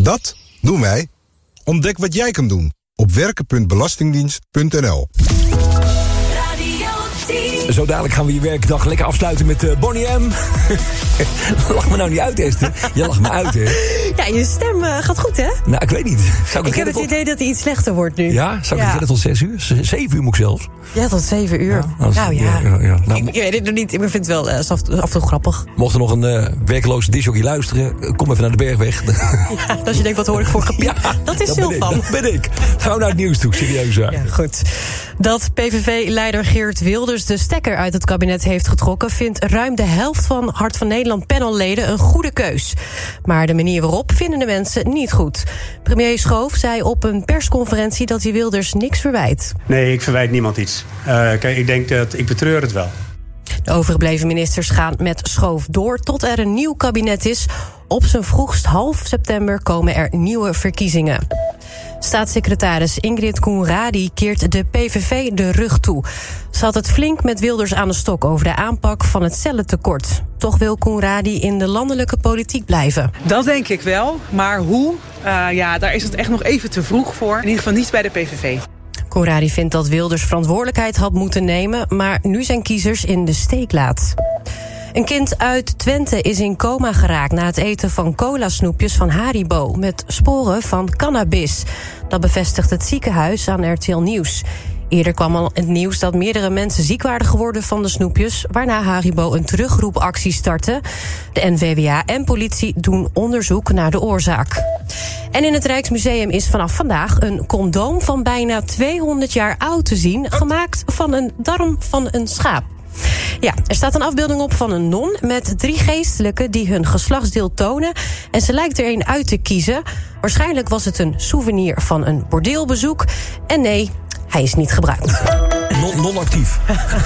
Dat doen wij. Ontdek wat jij kan doen op werken.belastingdienst.nl. Zo dadelijk gaan we je werkdag lekker afsluiten met Bonnie M. Lach me nou niet uit, Esther. Je lacht me uit, hè? Ja, je stem gaat goed, hè? Nou, ik weet niet. Ik heb het idee dat hij iets slechter wordt nu. Ja? Zou ik het redden tot 6 uur? 7 uur moet ik zelfs. Ja, tot 7 uur. Ja, Ik weet het nog niet. Ik vind het wel af en toe grappig. Mocht er nog een werkeloze discjockey luisteren, kom even naar de Bergweg. Ja, als je denkt, wat hoor ik voor gepiep? Dat is Silvan. Dat ben ik. Gaan we naar het nieuws toe, serieus. Ja, goed. Dat PVV-leider Geert Wilders de stekker uit het kabinet heeft getrokken, vindt ruim de helft van Hart van Nederland panelleden een goede keus. Maar de manier waarop vinden de mensen niet goed. Premier Schoof zei op een persconferentie dat hij Wilders niks verwijt. Nee, ik verwijt niemand iets. Kijk, ik betreur het wel. De overgebleven ministers gaan met Schoof door tot er een nieuw kabinet is. Op zijn vroegst half september komen er nieuwe verkiezingen. Staatssecretaris Ingrid Koenradi keert de PVV de rug toe. Ze had het flink met Wilders aan de stok over de aanpak van het cellentekort. Toch wil Koenradi in de landelijke politiek blijven. Dat denk ik wel, maar hoe? Daar is het echt nog even te vroeg voor. In ieder geval niet bij de PVV. Koenradi vindt dat Wilders verantwoordelijkheid had moeten nemen, maar nu zijn kiezers in de steek laat. Een kind uit Twente is in coma geraakt na het eten van cola-snoepjes van Haribo met sporen van cannabis. Dat bevestigt het ziekenhuis aan RTL Nieuws. Eerder kwam al het nieuws dat meerdere mensen ziek waren geworden van de snoepjes, waarna Haribo een terugroepactie startte. De NVWA en politie doen onderzoek naar de oorzaak. En in het Rijksmuseum is vanaf vandaag een condoom van bijna 200 jaar oud te zien, gemaakt van een darm van een schaap. Ja, er staat een afbeelding op van een non met 3 geestelijken die hun geslachtsdeel tonen. En ze lijkt er een uit te kiezen. Waarschijnlijk was het een souvenir van een bordeelbezoek. En nee, hij is niet gebruikt. Non-actief.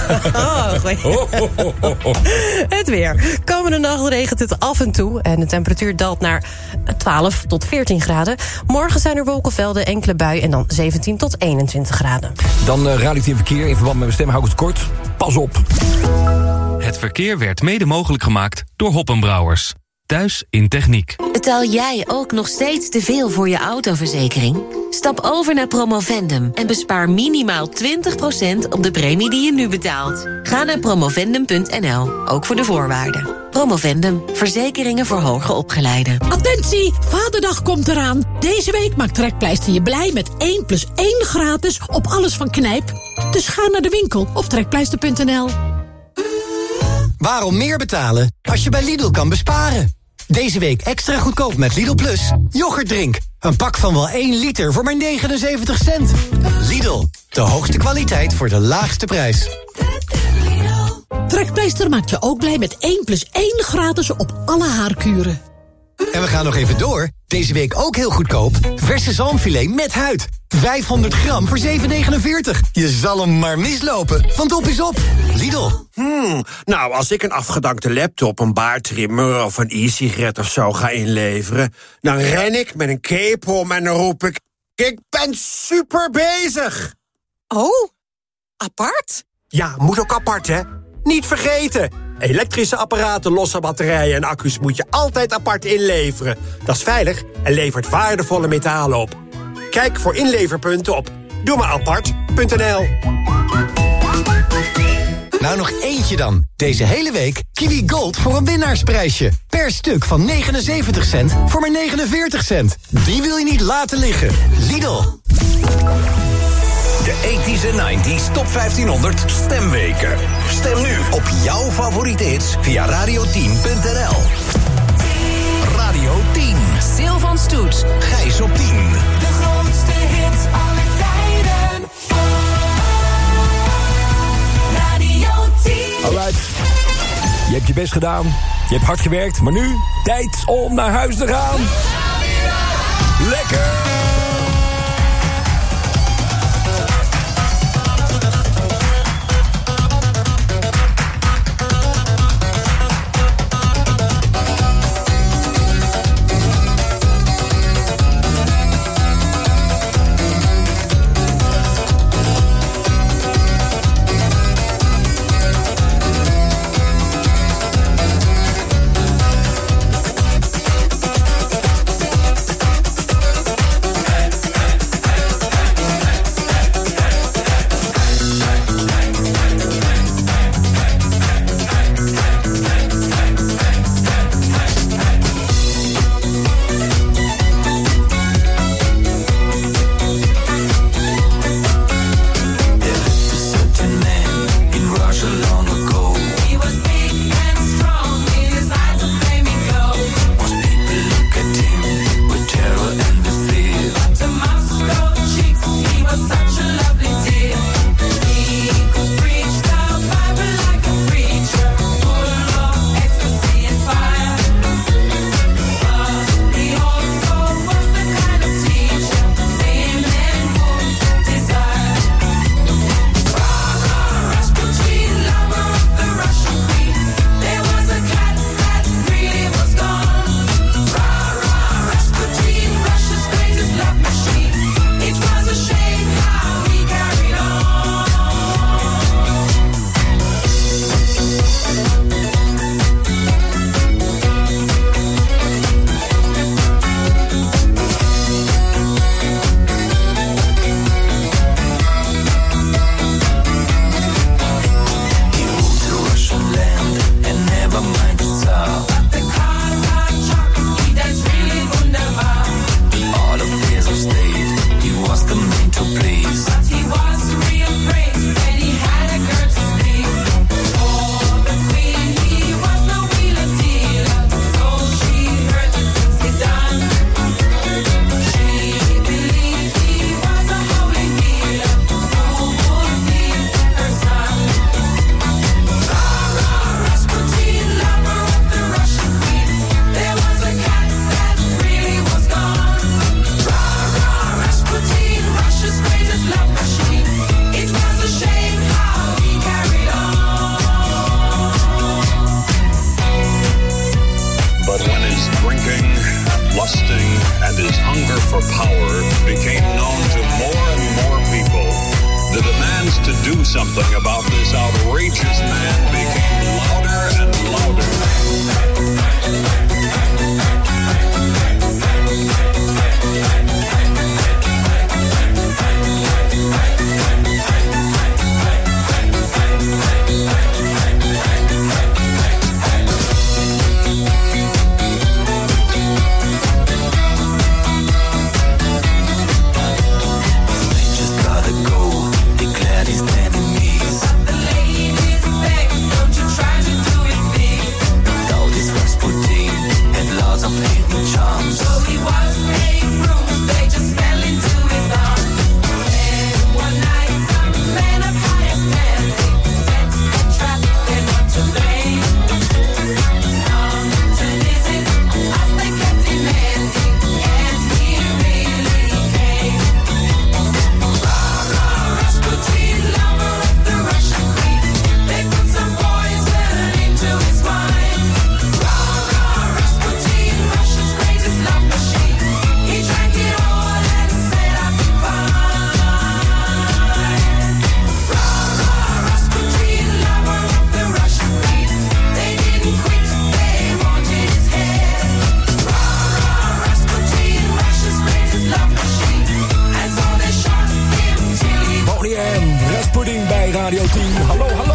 Het weer. Komende nacht regent het af en toe. En de temperatuur daalt naar 12 tot 14 graden. Morgen zijn er wolkenvelden, enkele bui en dan 17 tot 21 graden. Dan radioactief verkeer. In verband met mijn stem hou ik het kort. Pas op. Het verkeer werd mede mogelijk gemaakt door Hoppenbrouwers. Thuis in techniek. Betaal jij ook nog steeds te veel voor je autoverzekering? Stap over naar Promovendum en bespaar minimaal 20% op de premie die je nu betaalt. Ga naar promovendum.nl, ook voor de voorwaarden. Promovendum, verzekeringen voor hoger opgeleiden. Attentie, Vaderdag komt eraan. Deze week maakt Trekpleister je blij met 1+1 gratis op alles van Knijp. Dus ga naar de winkel of trekpleister.nl. Waarom meer betalen als je bij Lidl kan besparen? Deze week extra goedkoop met Lidl Plus. Yoghurtdrink. Een pak van wel 1 liter voor maar 79 cent. Lidl, de hoogste kwaliteit voor de laagste prijs. Trekpleister maakt je ook blij met 1+1 gratis op alle haarkuren. En we gaan nog even door. Deze week ook heel goedkoop. Verse zalmfilet met huid. 500 gram voor 7,49. Je zal hem maar mislopen, want op is op. Lidl. Nou, als ik een afgedankte laptop, een baardtrimmer of een e-sigaret of zo ga inleveren, dan ren ik met een cape om en dan roep ik ben super bezig. Oh, apart? Ja, moet ook apart, hè? Niet vergeten. Elektrische apparaten, losse batterijen en accu's moet je altijd apart inleveren. Dat is veilig en levert waardevolle metalen op. Kijk voor inleverpunten op doemaapart.nl. Nou, nog eentje dan. Deze hele week Kiwi Gold voor een winnaarsprijsje. Per stuk van 79 cent voor maar 49 cent. Die wil je niet laten liggen. Lidl. De 80s en 90s Top 1500 stemweken. Stem nu op jouw favoriete hits via radio10.nl. Radio 10. Silvan Stoet. Gijs op 10. De grootste hits aller tijden. Radio 10. Alright. Je hebt je best gedaan. Je hebt hard gewerkt. Maar nu, tijd om naar huis te gaan. Lekker! his hunger for power became known to more and more people, the demands to do something about this outrageous man became louder and louder. Radio 10. Hallo, hallo.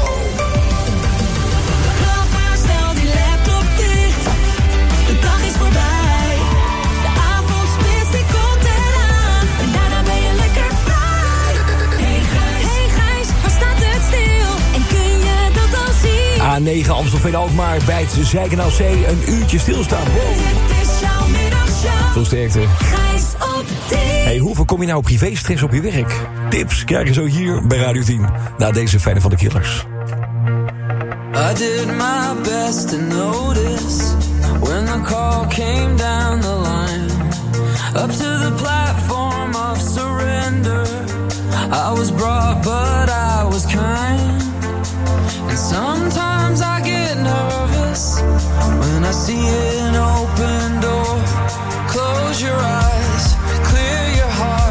Klap maar snel die laptop dicht. De dag is voorbij. De avondspits die komt eraan. En daarna ben je lekker vrij. Hey Gijs, waar staat het stil? En kun je dat al zien? A9 Amstelveen-Alkmaar bij het Zijkanaal C een uurtje stilstaan. Wow. Dit is jouw middagshow. Veel sterkte. Gijs op 10. Hey, hoe voorkom je nou privé-stress op je werk? Tips krijg je zo hier bij Radio 10. Na deze fijne van de Killers. I did my best to notice when the call came down the line. Up to the platform of surrender. I was brought but I was kind. And sometimes I get nervous when I see an open door. Close your eyes, clear your heart.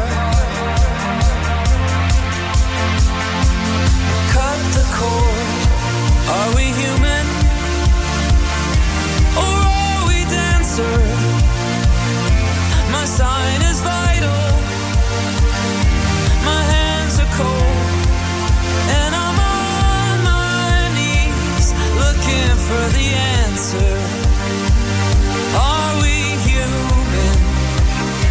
Cut the cord. Are we human? Or are we dancer? My sign is vital. My hands are cold. And I'm on my knees looking for the answer. Are we human?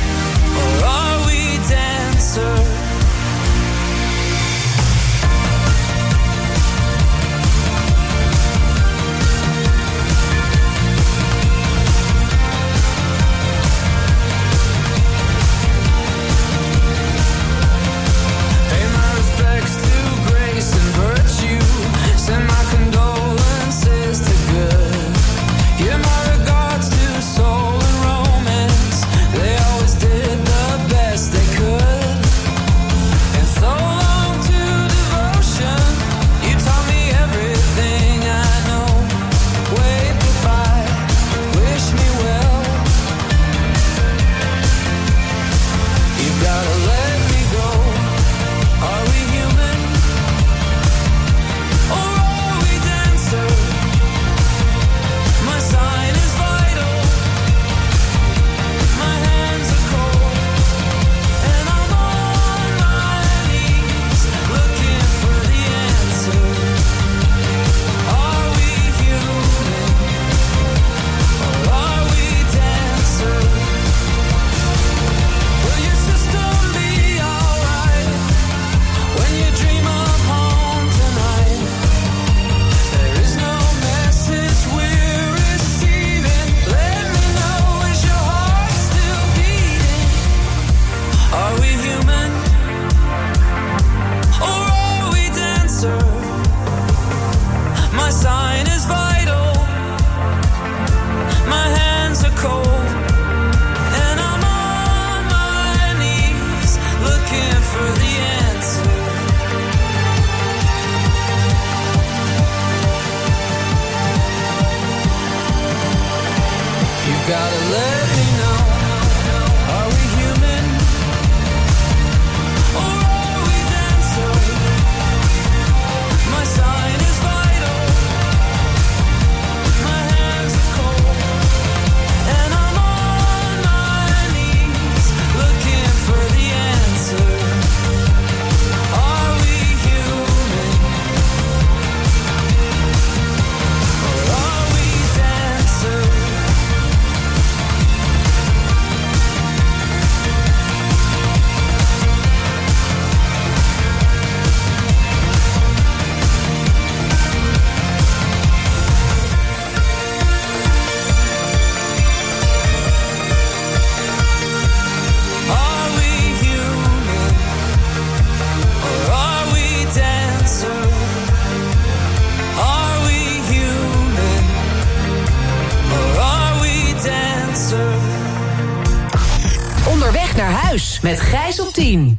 weg naar huis met Gijs op 10.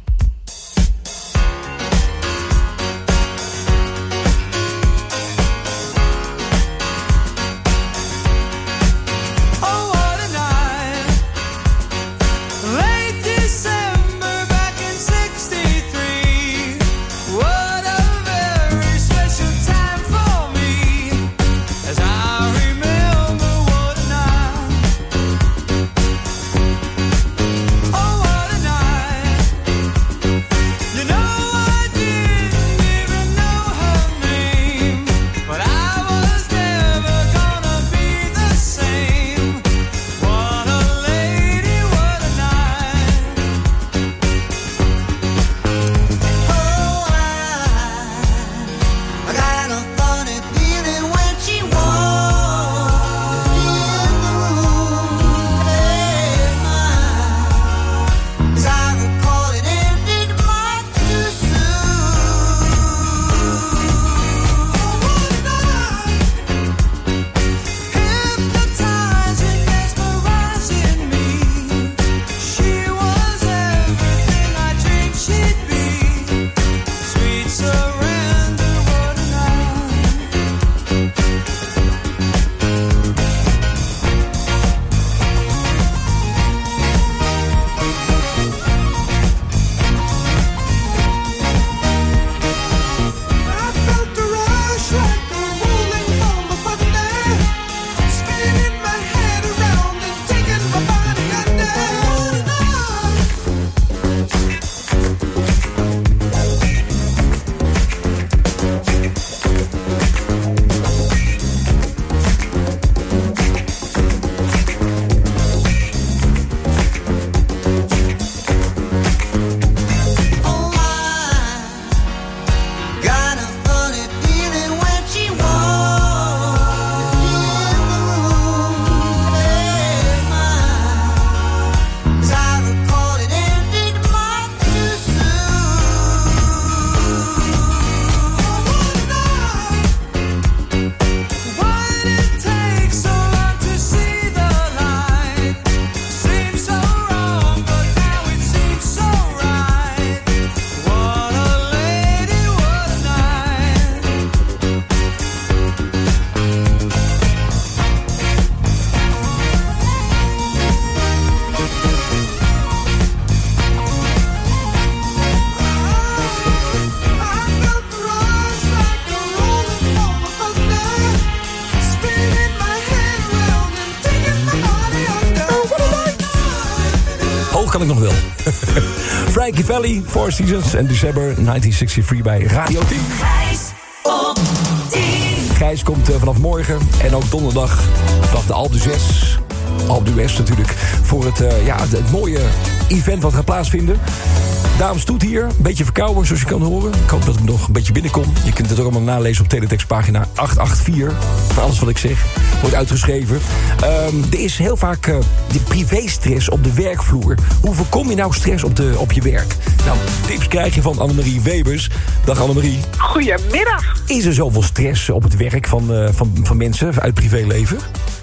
Kan ik nog wel. Frankie Valli, Four Seasons en december 1963 bij Radio 10. Gijs op 10. Gijs komt vanaf morgen en ook donderdag vanaf de Alpe d'Huez natuurlijk, voor het mooie event wat gaat plaatsvinden. Dames Stoet hier, een beetje verkouden zoals je kan horen. Ik hoop dat ik nog een beetje binnenkom. Je kunt het ook allemaal nalezen op teletextpagina 884. Alles wat ik zeg wordt uitgeschreven. Er is heel vaak de privéstress op de werkvloer. Hoe voorkom je nou stress op je werk? Nou, tips krijg je van Annemarie Webers. Dag Annemarie. Goedemiddag. Is er zoveel stress op het werk van mensen uit privéleven?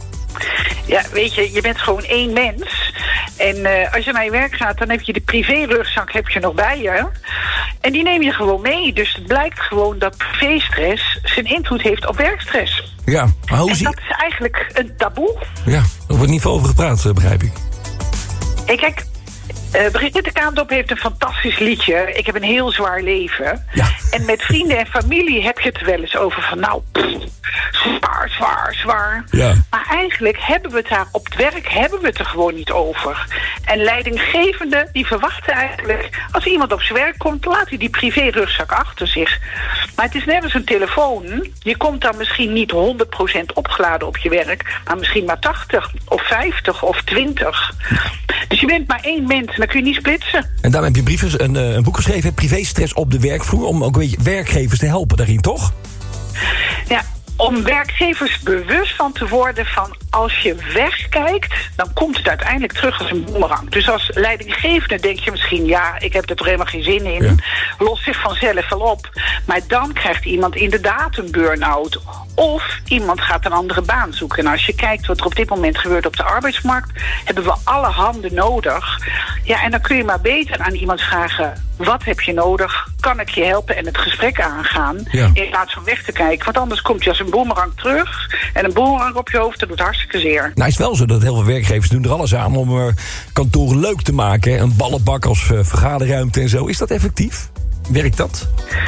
Ja, weet je bent gewoon één mens. En als je naar je werk gaat, dan heb je de privérugzak nog bij je. En die neem je gewoon mee. Dus het blijkt gewoon dat privéstress zijn invloed heeft op werkstress. Ja, maar hoe dat is eigenlijk een taboe. Ja, er wordt niet veel over gepraat, begrijp ik. Hey, kijk, Brigitte Kaandorp heeft een fantastisch liedje. Ik heb een heel zwaar leven. Ja. En met vrienden en familie heb je het wel eens over van zwaar. Ja. Maar eigenlijk hebben we het daar op het werk er gewoon niet over. En leidinggevenden die verwachten eigenlijk, als iemand op zijn werk komt, laat hij die privérugzak achter zich. Maar het is net als een telefoon. Je komt dan misschien niet 100% opgeladen op je werk, maar misschien maar 80 of 50 of 20. Dus je bent maar één mens, dan kun je niet splitsen. En daarom heb je een boek geschreven, Privéstress op de werkvloer, om ook een beetje werkgevers te helpen daarin, toch? Ja, om werkgevers bewust van te worden van als je wegkijkt, dan komt het uiteindelijk terug als een boemerang. Dus als leidinggevende denk je misschien, ja, ik heb er toch helemaal geen zin in. Ja. Los zich vanzelf wel op. Maar dan krijgt iemand inderdaad een burn-out. Of iemand gaat een andere baan zoeken. En als je kijkt wat er op dit moment gebeurt op de arbeidsmarkt, hebben we alle handen nodig. Ja, en dan kun je maar beter aan iemand vragen... wat heb je nodig? Kan ik je helpen? En het gesprek aangaan. Ja. In plaats van weg te kijken. Want anders komt je als een boemerang terug. En een boemerang op je hoofd, dat doet hartstikke zeer. Nou is het wel zo dat heel veel werkgevers doen er alles aan... om kantoren leuk te maken. Hè? Een ballenbak als vergaderruimte en zo. Is dat effectief? Werkt dat?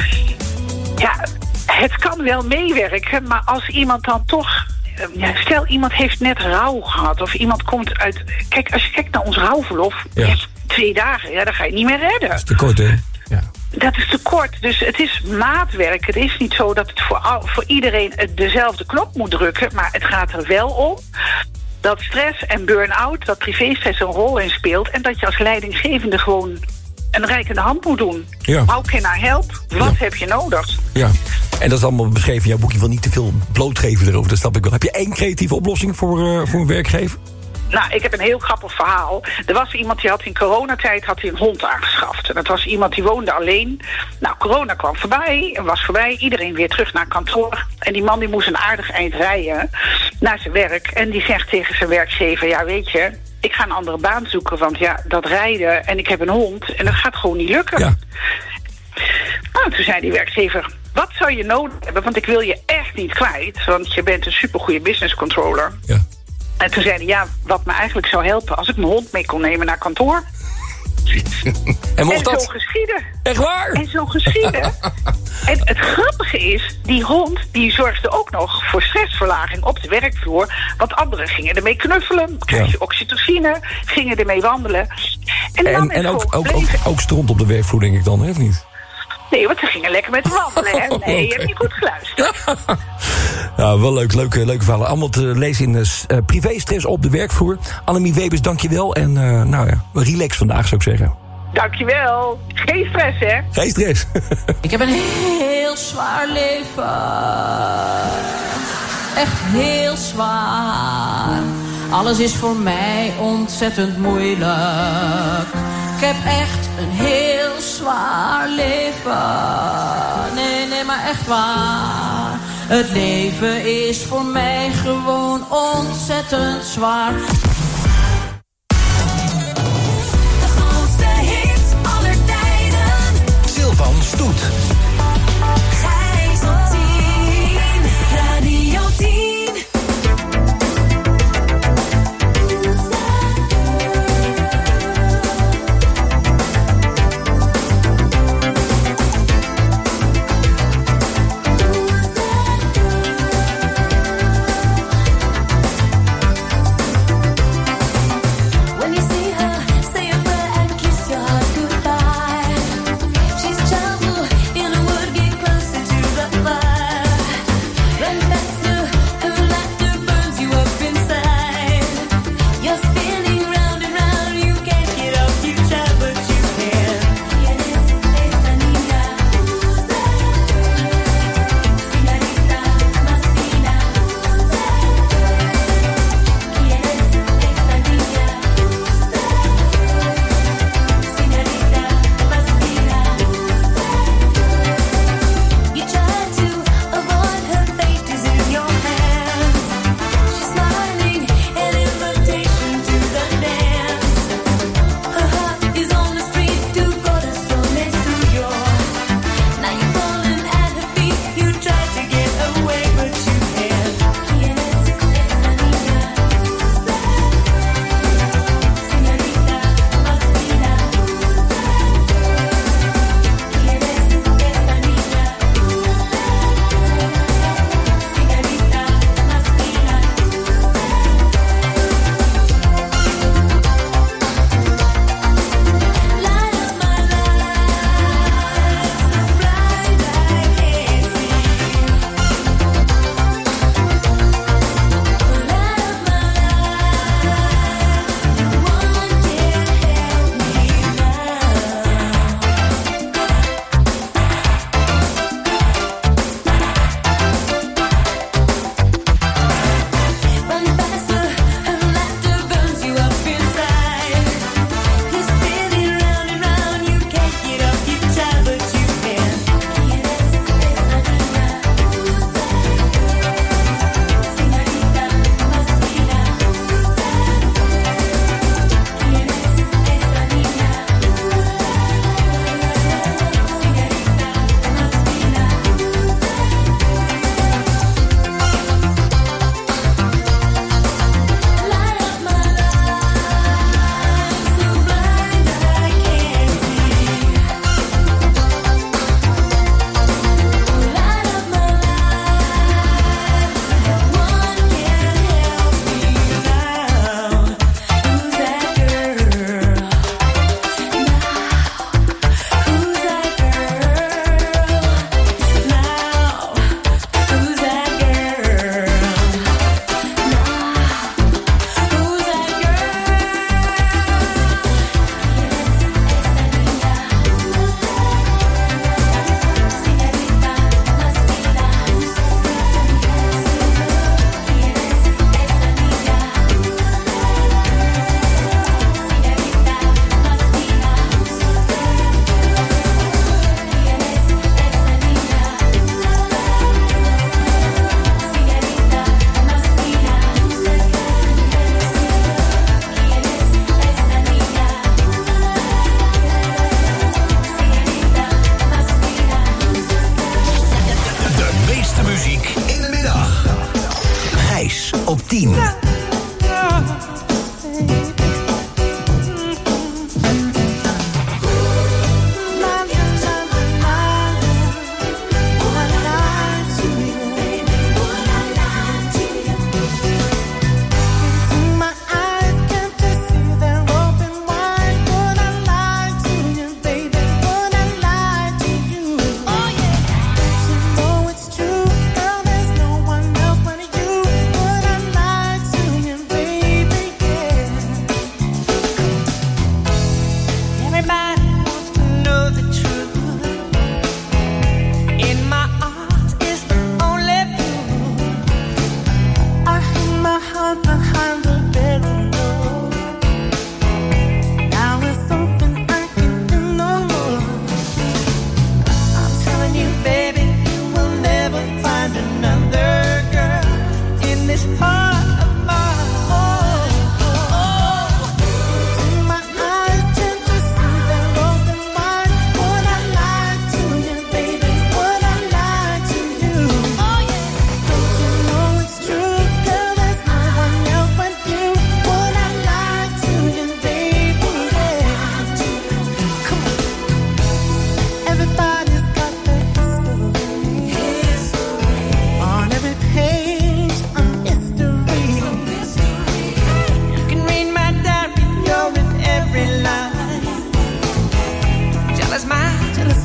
Ja, het kan wel meewerken. Maar als iemand dan toch... stel, iemand heeft net rouw gehad. Of iemand komt uit... Kijk, als je kijkt naar ons rouwverlof... Ja. 2 dagen, ja, dan ga je niet meer redden. Dat is te kort, hè? Ja. Dat is te kort. Dus het is maatwerk. Het is niet zo dat het voor iedereen dezelfde knop moet drukken. Maar het gaat er wel om dat stress en burn-out, dat privéstress een rol in speelt. En dat je als leidinggevende gewoon een reikende hand moet doen. Ja. How can I help? Wat heb je nodig? Ja. En dat is allemaal beschreven in jouw boekje. Wil niet te veel blootgeven erover, dat snap ik wel. Heb je 1 creatieve oplossing voor een werkgever? Nou, ik heb een heel grappig verhaal. Er was iemand die had in coronatijd een hond aangeschaft. En dat was iemand die woonde alleen. Nou, corona kwam voorbij en was voorbij. Iedereen weer terug naar kantoor. En die man die moest een aardig eind rijden naar zijn werk. En die zegt tegen zijn werkgever... ja, weet je, ik ga een andere baan zoeken. Want ja, dat rijden en ik heb een hond. En dat gaat gewoon niet lukken. Ja. Nou, toen zei die werkgever... wat zou je nodig hebben? Want ik wil je echt niet kwijt. Want je bent een supergoeie business controller. Ja. En toen zei hij, ja, wat me eigenlijk zou helpen... als ik mijn hond mee kon nemen naar kantoor. En mocht dat? Zo geschieden. Echt waar? En zo geschieden. En het grappige is, die hond die zorgde ook nog voor stressverlaging op de werkvloer. Want anderen gingen ermee knuffelen, krijg je oxytocine, gingen ermee wandelen. En ook stront op de werkvloer, denk ik dan, hè, of niet? Nee, want ze gingen lekker met wandelen, hè? Nee, je hebt niet goed geluisterd. Ja, wel leuke verhalen. Allemaal te lezen in privéstress op de werkvloer. Annemie Webers, dankjewel. En nou ja, relax vandaag, zou ik zeggen. Dankjewel. Geen stress, hè? Geen stress. Ik heb een heel zwaar leven. Echt heel zwaar. Alles is voor mij ontzettend moeilijk. Ik heb echt een heel zwaar leven. Nee, maar echt waar. Het leven is voor mij gewoon ontzettend zwaar. De grootste hit aller tijden. Sylvan Stoet. Gijs op 10. Radio 10.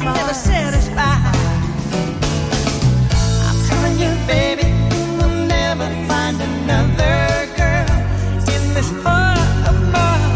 never satisfied. I'm telling you, baby, you'll never find another girl in this heart of mine.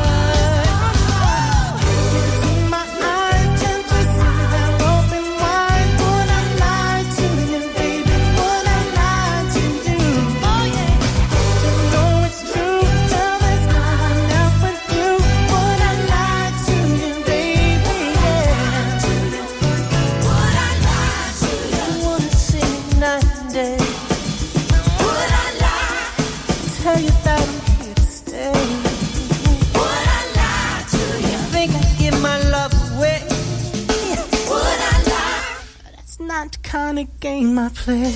My eyes tend to see them open wide. Would I lie to you, baby? Would I lie to you? Oh yeah. You know it's true. Tell there's no one else but you. Would I lie to you, baby? Yeah. Would I lie to you? I wanna sing night and day. Would I lie? Tell you that I'm here to stay. Would I lie to you? Think I'd give my love away? Would I lie? That's not the kind of game I play.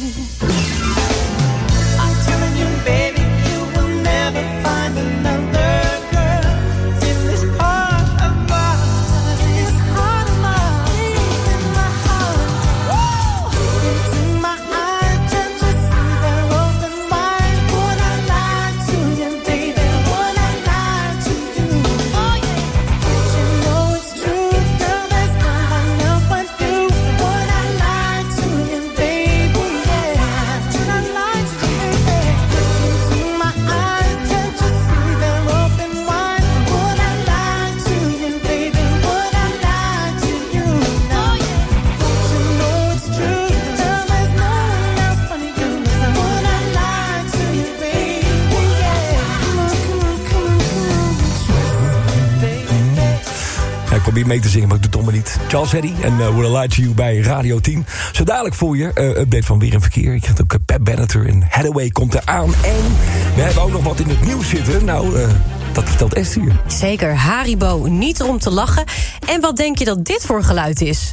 I'm telling you, baby, you will never find another girl in this heart of mine. This heart of mine, in my heart. Into my eyes, tend to see they're open wide. Would I lie to you, baby? Would I lie to you? Oh yeah. You know it's true, girl. There's no one else but you. Would I lie to you, baby? Yeah. Would I lie to you, baby? Into my eyes, tend to see they're open wide. Would I lie to you, baby? Would I lie to you? No, yeah. You know it's true, girl. There's no one else but you. Would I lie to you, baby? Yeah. Come on, baby. Ja, ik probeer mee te zingen, maar ik doe het allemaal niet. Charles Heddy en Would I Lie to You bij Radio 10. Zo dadelijk voor je, update van Weer en Verkeer. Je krijgt ook Pat Benatar en Hathaway komt eraan. En we hebben ook nog wat in het nieuws zitten. Nou, dat vertelt Esther hier. Zeker, Haribo, niet om te lachen. En wat denk je dat dit voor geluid is?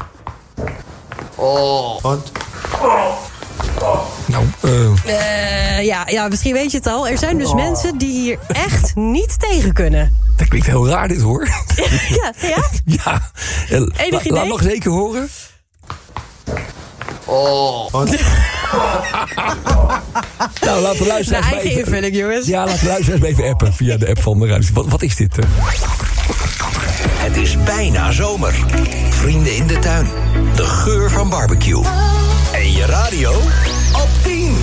Oh. Wat? Nou, Ja, misschien weet je het al. Er zijn dus mensen die hier echt niet tegen kunnen. Dat klinkt heel raar dit, hoor. Ja? Ja. Enig idee? Laat nog eens één keer horen. Oh. Wat? Nou, laat de luisteraars eigen invulling, jongens. Ja, laat de luisteraars even appen via de app van de ruimte. Wat is dit? Het is bijna zomer. Vrienden in de tuin. De geur van barbecue. En je radio op 10.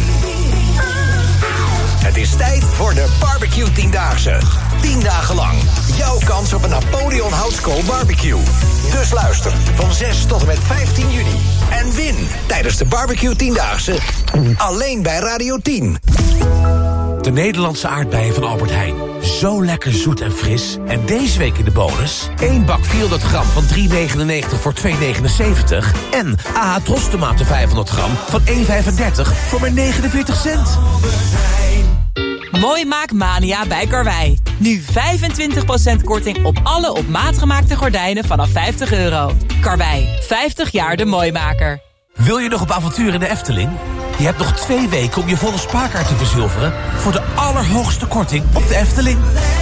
Het is tijd voor de Barbecue 10-daagse. 10 dagen lang. Jouw kans op een Napoleon Houtskool barbecue. Dus luister van 6 tot en met 15 juni. En win tijdens de Barbecue 10-daagse. Alleen bij Radio 10. De Nederlandse aardbeien van Albert Heijn. Zo lekker zoet en fris. En deze week in de bonus: 1 bak 400 gram van €3,99 voor €2,79. En AH Tros tomaten 500 gram van €1,35 voor maar 49 cent. Mooi maakmania bij Karwei. Nu 25% korting op alle op maat gemaakte gordijnen vanaf €50. Karwei, 50 jaar de mooimaker. Wil je nog op avontuur in de Efteling? Je hebt nog 2 weken om je volle spaarkaart te verzilveren voor de allerhoogste korting op de Efteling.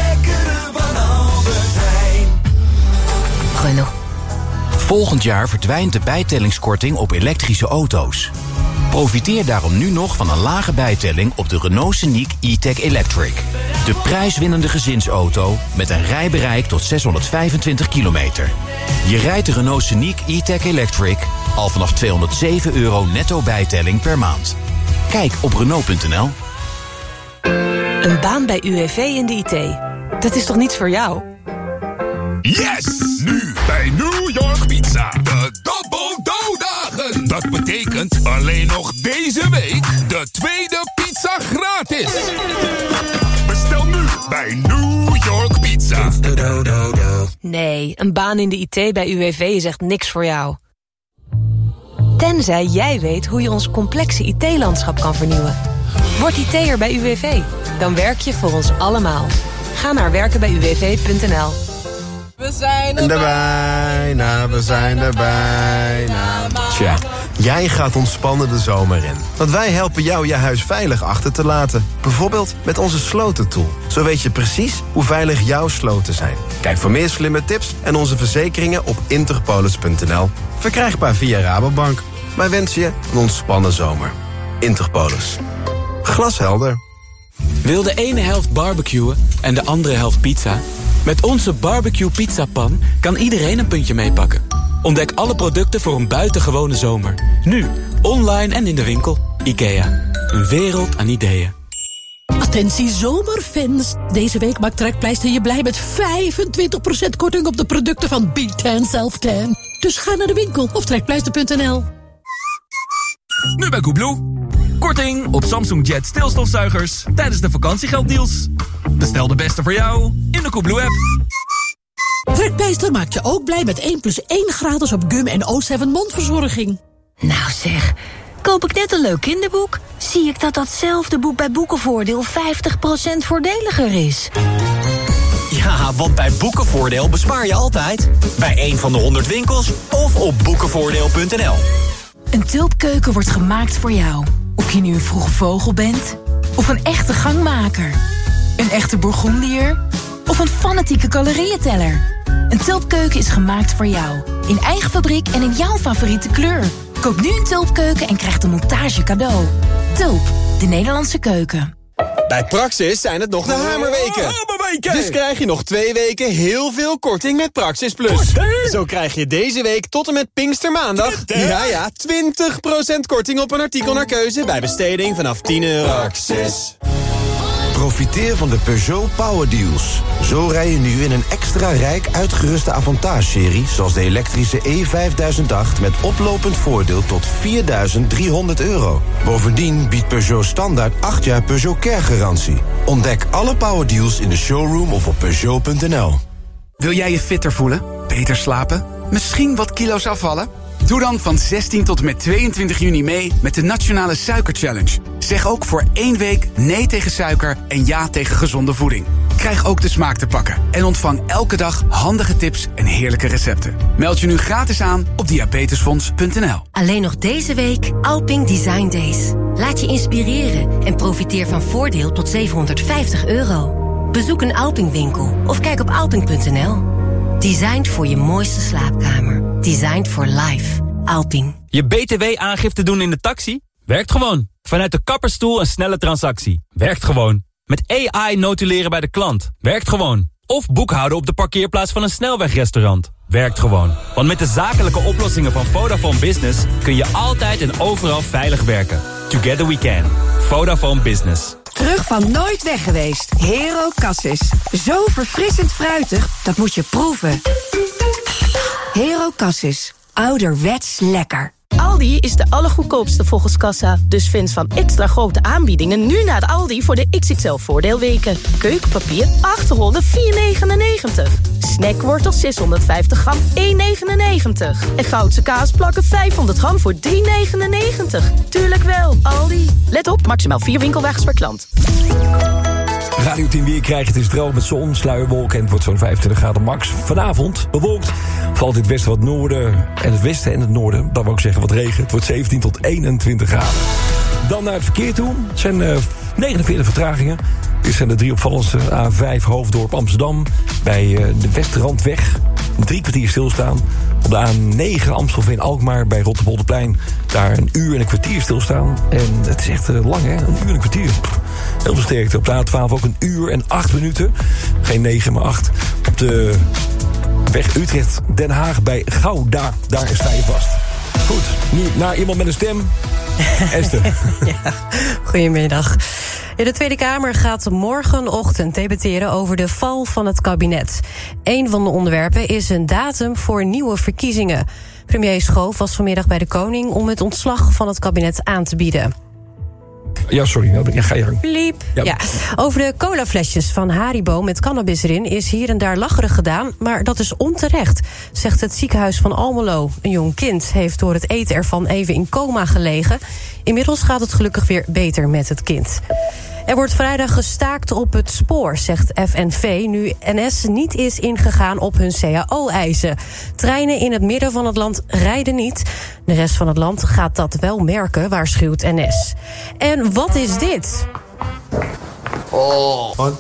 Renault. Volgend jaar verdwijnt de bijtellingskorting op elektrische auto's. Profiteer daarom nu nog van een lage bijtelling op de Renault Scenic E-Tech Electric. De prijswinnende gezinsauto met een rijbereik tot 625 kilometer. Je rijdt de Renault Scenic E-Tech Electric al vanaf €207 netto bijtelling per maand. Kijk op Renault.nl. Een baan bij UWV in de IT. Dat is toch niets voor jou? Yes! Nu bij New York Pizza. De Double Dough-dagen. Dat betekent alleen nog deze week de tweede pizza gratis. Bestel nu bij New York Pizza. Nee, een baan in de IT bij UWV is echt niks voor jou. Tenzij jij weet hoe je ons complexe IT-landschap kan vernieuwen. Word IT'er bij UWV. Dan werk je voor ons allemaal. Ga naar werkenbijuwv.nl. We zijn er bijna, we zijn er bijna. Tja, jij gaat ontspannen de zomer in. Want wij helpen jou je huis veilig achter te laten. Bijvoorbeeld met onze slotentool. Zo weet je precies hoe veilig jouw sloten zijn. Kijk voor meer slimme tips en onze verzekeringen op interpolis.nl. Verkrijgbaar via Rabobank. Wij wensen je een ontspannen zomer. Interpolis. Glashelder. Wil de ene helft barbecuen en de andere helft pizza? Met onze barbecue pizzapan kan iedereen een puntje meepakken. Ontdek alle producten voor een buitengewone zomer. Nu, online en in de winkel. IKEA, een wereld aan ideeën. Attentie zomerfans. Deze week maakt Trekpleister je blij met 25% korting op de producten van B10 Self-Tan. Dus ga naar de winkel of trekpleister.nl. Nu bij Coolblue. Korting op Samsung Jet stilstofzuigers tijdens de vakantiegelddeals. Bestel de beste voor jou in de Coolblue app. Trekpleister maakt je ook blij met 1+1 gratis op gum en O7 mondverzorging. Nou zeg, koop ik net een leuk kinderboek, zie ik dat datzelfde boek bij Boekenvoordeel 50% voordeliger is. Ja, want bij Boekenvoordeel bespaar je altijd. Bij een van de 100 winkels of op boekenvoordeel.nl. Een tulpkeuken wordt gemaakt voor jou. Of je nu een vroege vogel bent, of een echte gangmaker. Een echte Bourgondier, of een fanatieke calorieënteller. Een tulpkeuken is gemaakt voor jou. In eigen fabriek en in jouw favoriete kleur. Koop nu een tulpkeuken en krijg de montage cadeau. Tulp, de Nederlandse keuken. Bij Praxis zijn het nog de hamerweken. Dus krijg je nog 2 weken heel veel korting met Praxis Plus. Zo krijg je deze week tot en met Pinkstermaandag... 20% korting op een artikel naar keuze... bij besteding vanaf €10. Praxis. Profiteer van de Peugeot Power Deals. Zo rij je nu in een extra rijk uitgeruste Avantage-serie... zoals de elektrische E5008 met oplopend voordeel tot €4.300. Bovendien biedt Peugeot standaard 8 jaar Peugeot Care-garantie. Ontdek alle Power Deals in de showroom of op Peugeot.nl. Wil jij je fitter voelen? Beter slapen? Misschien wat kilo's afvallen? Doe dan van 16 tot en met 22 juni mee met de Nationale Suiker Challenge. Zeg ook voor 1 week nee tegen suiker en ja tegen gezonde voeding. Krijg ook de smaak te pakken en ontvang elke dag handige tips en heerlijke recepten. Meld je nu gratis aan op diabetesfonds.nl. Alleen nog deze week Alping Design Days. Laat je inspireren en profiteer van voordeel tot €750. Bezoek een Alping winkel of kijk op alping.nl. Designed voor je mooiste slaapkamer. Designed for life. Alping. Je BTW-aangifte doen in de taxi? Werkt gewoon. Vanuit de kapperstoel een snelle transactie. Werkt gewoon. Met AI notuleren bij de klant. Werkt gewoon. Of boekhouden op de parkeerplaats van een snelwegrestaurant. Werkt gewoon. Want met de zakelijke oplossingen van Vodafone Business... kun je altijd en overal veilig werken. Together we can. Vodafone Business. Terug van nooit weg geweest. Hero Cassis. Zo verfrissend fruitig, dat moet je proeven. Hero Cassis. Ouderwets lekker. Aldi is de allergoedkoopste volgens kassa. Dus fans van extra grote aanbiedingen nu naar de Aldi voor de XXL voordeelweken. Keukenpapier 8 rollen 4,99. Snackwortel 650 gram 1,99. En Goudse kaasplakken 500 gram voor 3,99. Tuurlijk wel, Aldi. Let op, maximaal 4 winkelwagens per klant. Radio 10 weer krijgt het is droog met zon, sluierwolken en het wordt zo'n 25 graden max. Vanavond bewolkt, valt in het westen wat noorden en het westen en het noorden. Dan wou ik zeggen wat regen. Het wordt 17 tot 21 graden. Dan naar het verkeer toe. Het zijn 49 vertragingen. Dit zijn de 3 opvallendste. A5 Hoofddorp Amsterdam. Bij de Westrandweg. 3 kwartier stilstaan. Op de A9 Amstelveen-Alkmaar bij Rotterpolderplein. Daar 1 uur en een kwartier stilstaan. En het is echt lang, hè? 1 uur en een kwartier. Heel veel sterkte. Op de A12 ook 1 uur en 8 minuten. Geen 9, maar 8. Op de weg Utrecht-Den Haag bij Gouda. Daar sta je vast. Goed, nu naar iemand met een stem. Esther. Ja, goedemiddag. Ja, de Tweede Kamer gaat morgenochtend debatteren over de val van het kabinet. Een van de onderwerpen is een datum voor nieuwe verkiezingen. Premier Schoof was vanmiddag bij de koning om het ontslag van het kabinet aan te bieden. Ja, sorry. Ja, ga je gang. Bliep. Ja. Over de colaflesjes van Haribo met cannabis erin is hier en daar lacherig gedaan, maar dat is onterecht, zegt het ziekenhuis van Almelo. Een jong kind heeft door het eten ervan even in coma gelegen. Inmiddels gaat het gelukkig weer beter met het kind. Er wordt vrijdag gestaakt op het spoor, zegt FNV, nu NS niet is ingegaan op hun CAO-eisen. Treinen in het midden van het land rijden niet. De rest van het land gaat dat wel merken, waarschuwt NS. En wat is dit? Oh. Wat?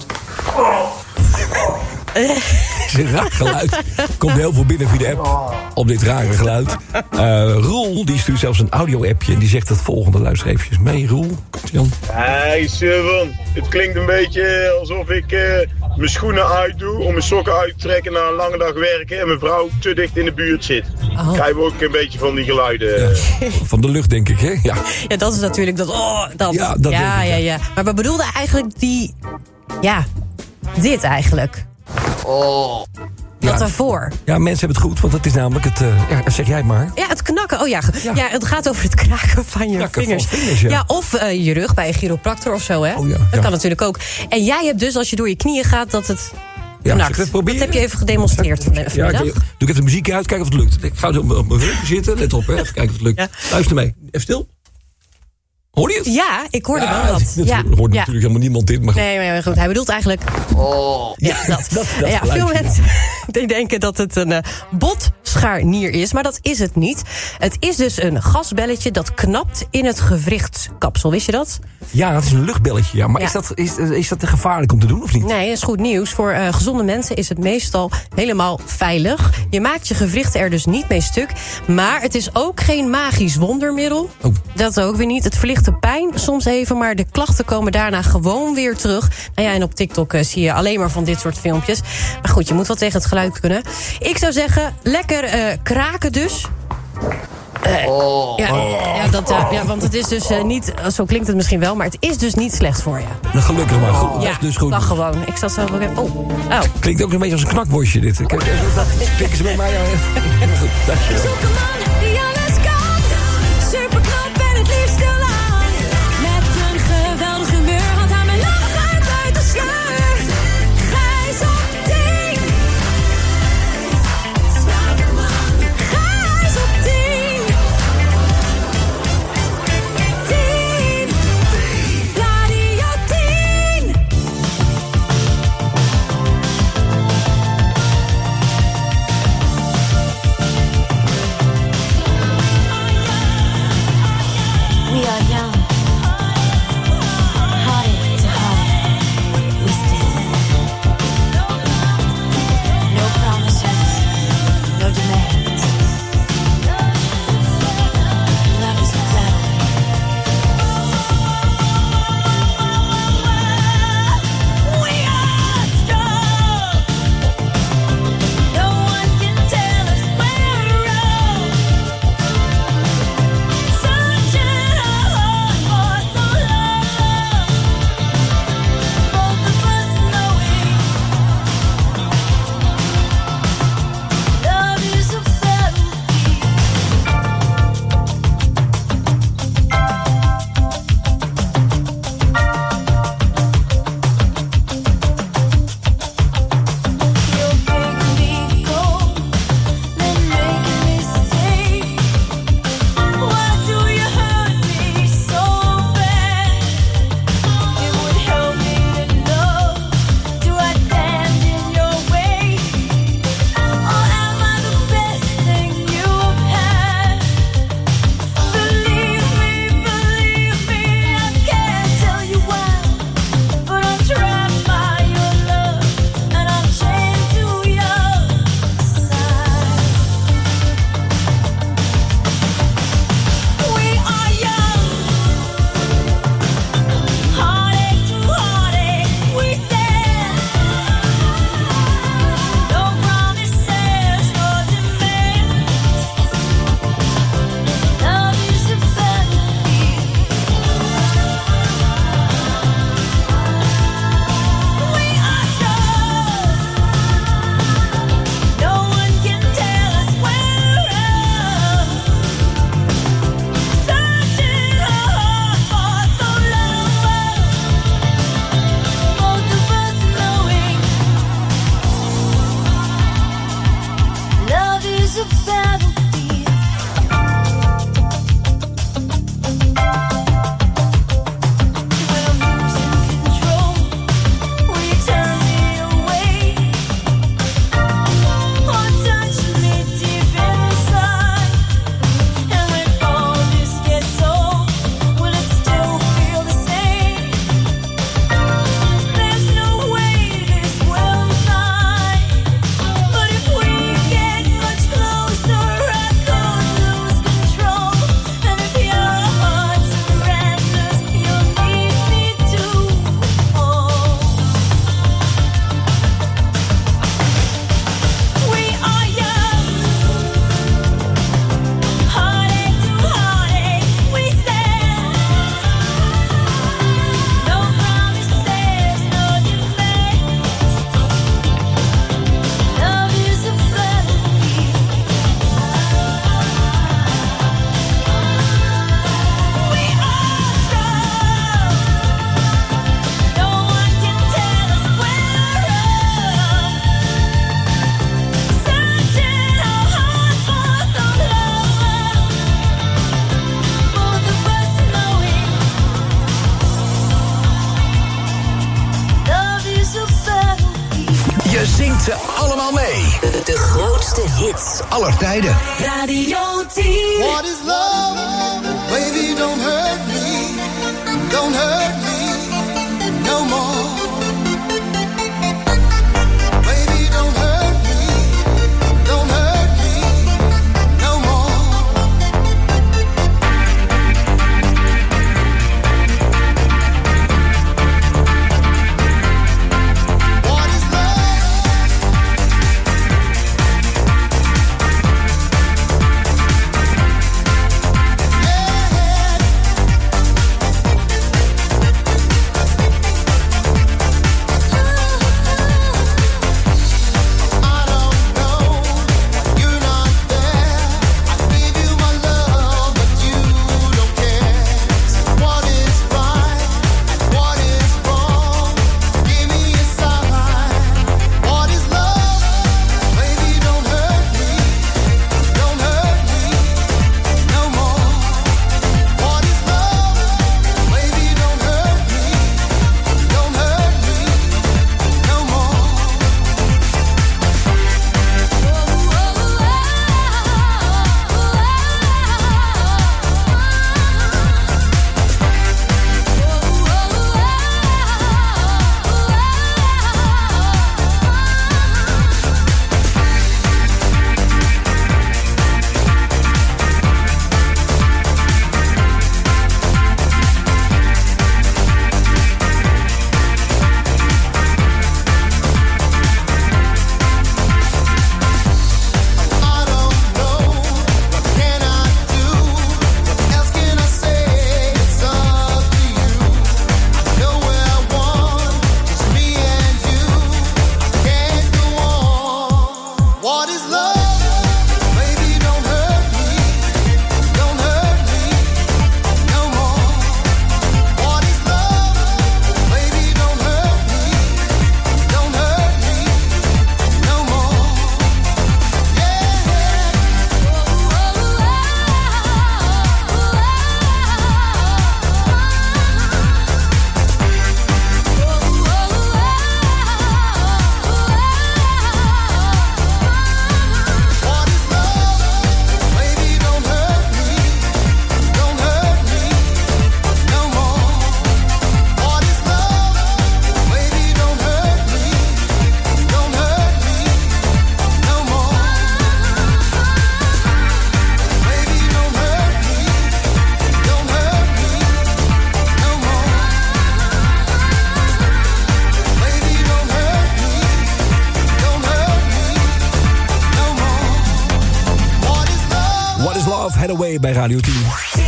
Het is een raar geluid. Komt heel veel binnen via de app op dit rare geluid. Roel, die stuurt zelfs een audio-appje en die zegt het volgende. Luister eventjes mee, Roel. Komt-ie aan? Hey, Seven. Het klinkt een beetje alsof ik mijn schoenen uitdoe, om mijn sokken uit te trekken na een lange dag werken en mijn vrouw te dicht in de buurt zit. Krijgen we ook een beetje van die geluiden. Ja, van de lucht, denk ik, hè? Ja, ja, dat is natuurlijk dat. Oh, dat. Ja, dat ja. Maar we bedoelden eigenlijk die. Ja, dit eigenlijk. Oh. Dat daarvoor. Ja, mensen hebben het goed, want het is namelijk het... zeg jij het maar. Ja, het knakken. Oh ja, het gaat over het kraken van je vingers. Ja, of je rug bij een chiropractor of zo, hè? Oh, ja. Dat kan natuurlijk ook. En jij hebt dus, als je door je knieën gaat, dat het knakt. Dat heb je even gedemonstreerd vanmiddag. Ja, doe ik even de muziek uit, kijken of het lukt. Ik ga zo op mijn rug zitten, let op, hè. Even kijken of het lukt. Ja. Luister mee. Even stil. Hoor je het? Ja, ik hoorde wel wat. Er hoort natuurlijk helemaal niemand in. Maar nee, maar goed. Hij bedoelt eigenlijk... Ja, dat. Veel mensen die denken dat het een botscharnier is, maar dat is het niet. Het is dus een gasbelletje dat knapt in het gewrichtskapsel. Wist je dat? Ja, het is een luchtbelletje. Ja. Maar is dat te gevaarlijk om te doen of niet? Nee, dat is goed nieuws. Voor gezonde mensen is het meestal helemaal veilig. Je maakt je gewrichten er dus niet mee stuk. Maar het is ook geen magisch wondermiddel. Oh. Dat ook weer niet. Het verlicht de pijn soms even, maar de klachten komen daarna gewoon weer terug. Nou ja, en op TikTok zie je alleen maar van dit soort filmpjes. Maar goed, je moet wel tegen het geluid kunnen. Ik zou zeggen, lekker kraken dus. Want het is dus niet... Zo klinkt het misschien wel, maar het is dus niet slecht voor je. Nou, gelukkig maar. Goed. Ja, dat is dus goed. Dat gewoon. Ik zat zelf ook even... Oh. Klinkt ook een beetje als een knakworstje, dit. Klikken ze met mij aan. Zoek een man die alles kan. Superknap en het liefst heel lang. Met een geweldig humeur haalt hij mijn lach uit de sleur. Gijs op 10. Gijs op 10. 10. Radio 10. hits aller tijden. Radio 10. What is love? Baby, don't hurt me. Don't hurt me no more. Baby, don't hurt me. Don't hurt me no more. What is love? Hathaway bij Radio 10.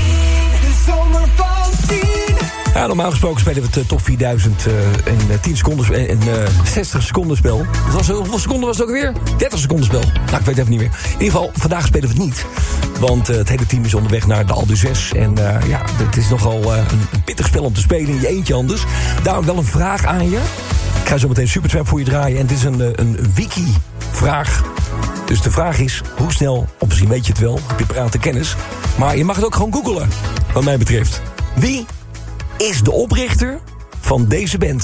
De zomer van 10. Ja, normaal gesproken spelen we het top 4000 in 10 seconden en 60 seconden spel. Hoeveel seconden was het ook weer? 30 seconden spel. Nou, ik weet even niet meer. In ieder geval, vandaag spelen we het niet. Want het hele team is onderweg naar de Alpe d'Huez. En ja, het is nogal een pittig spel om te spelen in je eentje anders. Daarom wel een vraag aan je. Ik ga zo meteen Supertramp voor je draaien. En het is een wiki-vraag. Dus de vraag is, hoe snel, of misschien weet je het wel, heb je parate kennis. Maar je mag het ook gewoon googlen, wat mij betreft. Wie is de oprichter van deze band?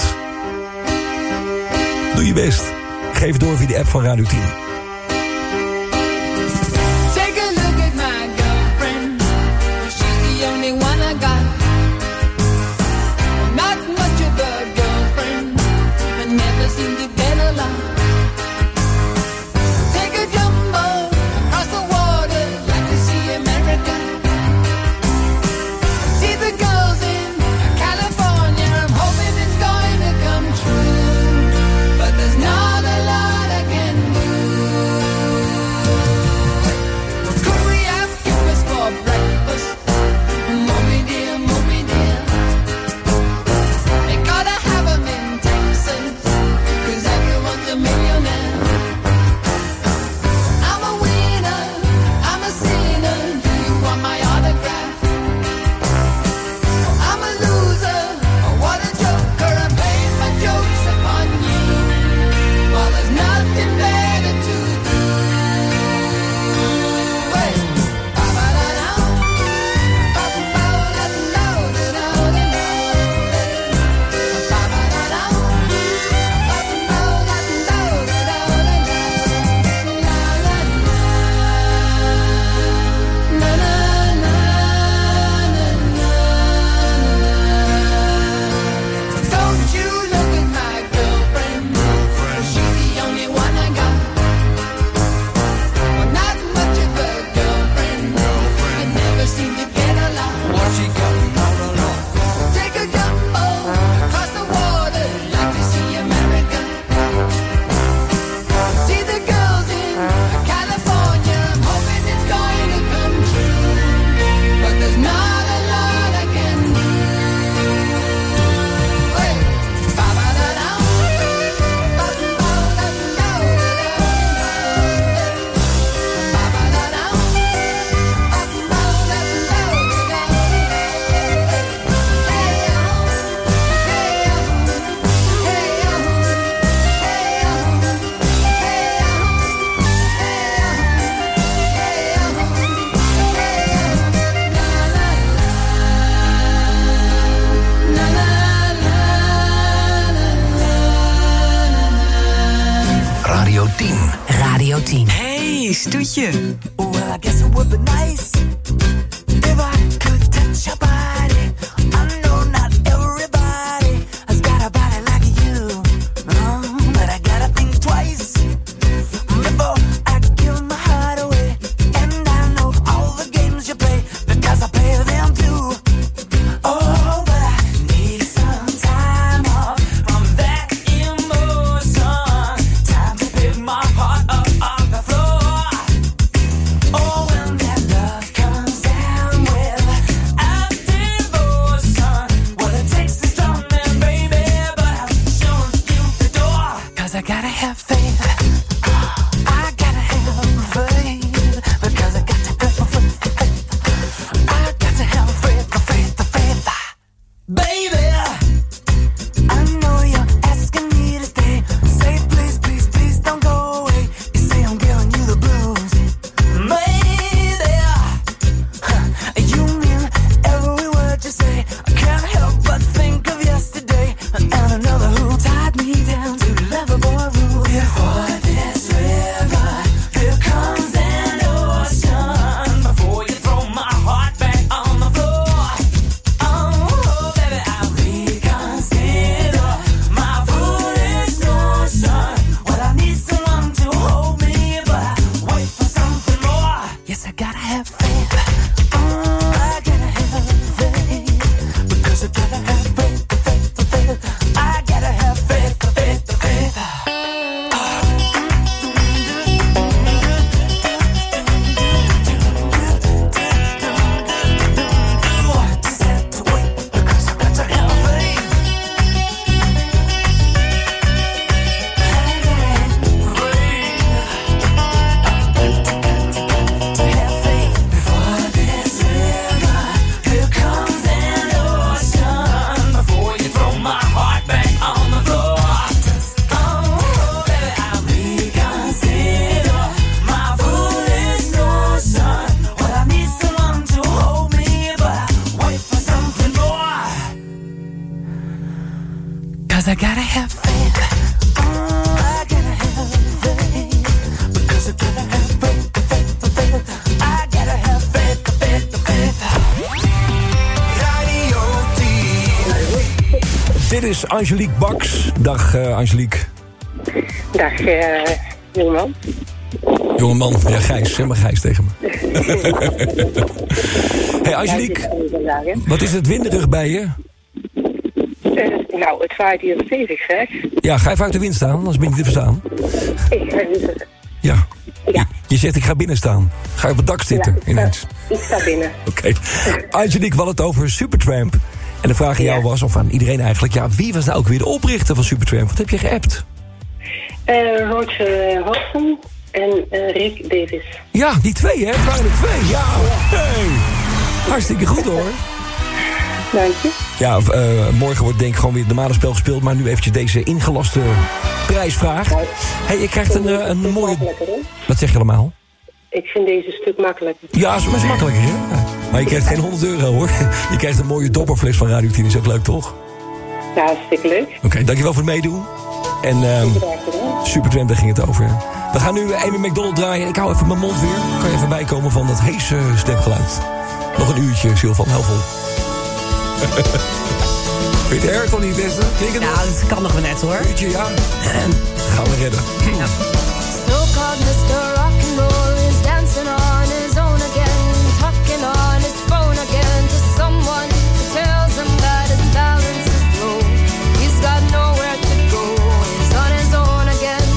Doe je best. Geef door via de app van Radio 10. Take a look at my girlfriend. She's the only one I got. Not much of a girlfriend, but never seem to get along. Take a jumbo across the water, like to see America. See the girls in California, I'm hoping it's going to come true. But there's not a lot I can do. Team. Hey, stoetje. Well, I guess it would be nice if I could touch your body. I know not everybody has got a body like you, but I gotta think twice before I give my heart away. And I know all the games you play because I play them too. Oh, but I need some time off from that emotion. Time to pick my heart up off the floor. Oh, when that love comes down without devotion, well, it takes a strong man, baby, but I'm showing you the door. 'Cause I gotta have faith. I gotta have faith. Because I got to have faith. I got to have faith, faith. Baby, I know you're asking me to stay. Say please, please, please don't go away. You say I'm giving you the blues. Maybe you mean every word you say. I can't help but think of yesterday and another who tied me down to lovable rules. Before this river, here comes an ocean. Before you throw my heart back on the floor. Oh, baby, I'll reconsider my foolish notion. Well, I need someone to hold me, but I wait for something more. Yes, I gotta have faith. I gotta have faith. Because I gotta have faith. I gotta have faith. Here comes an ocean. Before you throw my heart back on the floor. Oh, baby, I'll reconsider my foolish notion. Well, I need someone to hold me, but I wait for something more. 'Cause I gotta have faith. I gotta have faith. Because I gotta have faith. I gotta have faith. Radio 10. Dit is Angelique Baks. Dag Angelique. Dag, jongeman. Jongeman, ja Gijs, zeg maar Gijs tegen me. Hey Angelique, wat is het winderig bij je? Nou, het waait hier stevig, zeg. Ja, ga even uit de wind staan, anders ben je niet te verstaan. Ik ga zitten. Ja. Je zegt ik ga binnen staan. Ga je op het dak zitten ineens. Ik sta binnen. Oké. Angelique, we hadden het over Supertramp. En de vraag aan jou was, of aan iedereen eigenlijk... ja, wie was nou ook weer de oprichter van Supertramp? Wat heb je geappt? Roger Hodgson en Rick Davis. Ja, die twee, hè? Het waren er twee. Ja. Hey. Hartstikke goed, hoor. Dank je. Ja, morgen wordt denk ik gewoon weer het normale spel gespeeld... maar nu eventjes deze ingelaste prijsvraag. Hey, je krijgt een mooie... Wat zeg je allemaal? Ik vind deze een stuk makkelijker. Ja, maar is makkelijker, hè? Ja. Maar je krijgt geen 100 euro, hoor. Je krijgt een mooie dopperfles van Radio 10. Is ook leuk, toch? Ja, hartstikke leuk. Oké, dankjewel voor het meedoen. En Supertramp, daar ging het over. We gaan nu Amy McDonald draaien. Ik hou even mijn mond weer. Kan je even bijkomen van dat heese stemgeluid. Nog een uurtje, Sylvan. Heel vol. Vind je het erg of niet, beste? Ja, dat kan nog wel net, hoor. Uurtje, ja. Gaan we redden. Ja. So-called Mr. Rock'n'Roll is dancing on his own again, talking on his phone again to someone who tells him that his balance is low. He's got nowhere to go, he's on his own again.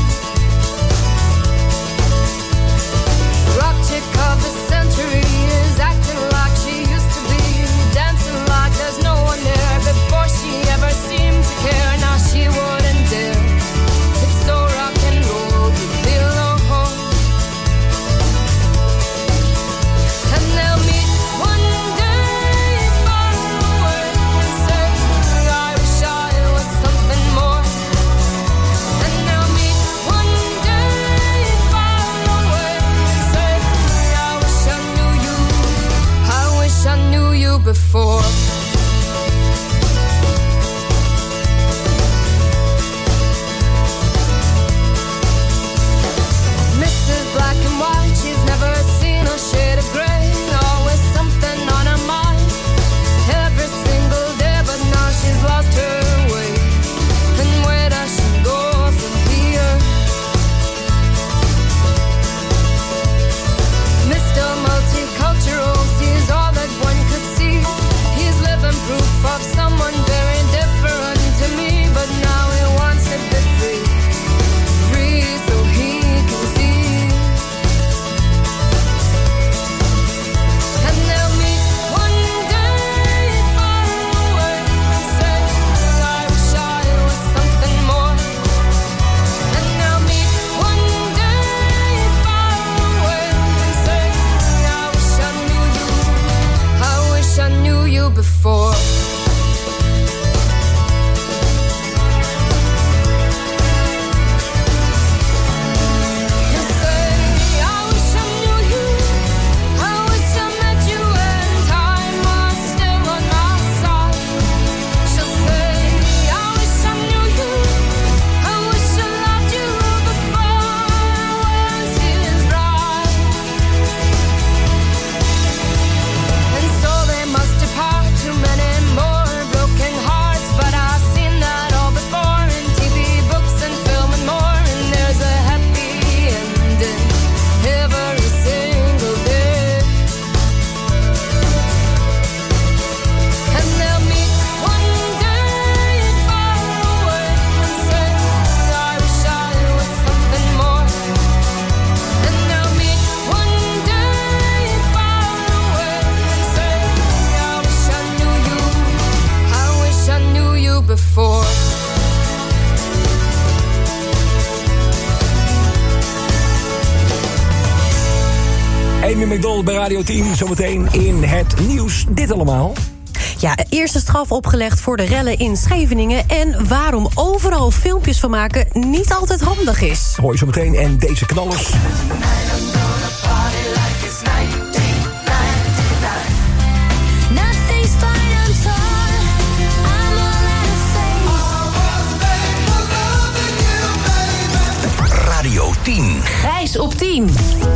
Rock chick of the century is acting like she used to be, dancing like there's no one there. Before she ever seemed to care, now she wouldn't dare. It's so rock and roll to belong. And they'll meet one day far away and say, I wish I was something more. And they'll meet one day far away and say, I wish I knew you, I wish I knew you before. Mrs. Amy McDonald bij Radio 10. Zometeen in het nieuws. Dit allemaal. Ja, eerste straf opgelegd voor de rellen in Scheveningen. En waarom overal filmpjes van maken niet altijd handig is. Hoor je zometeen en deze knallers. Radio 10. Gijs op 10.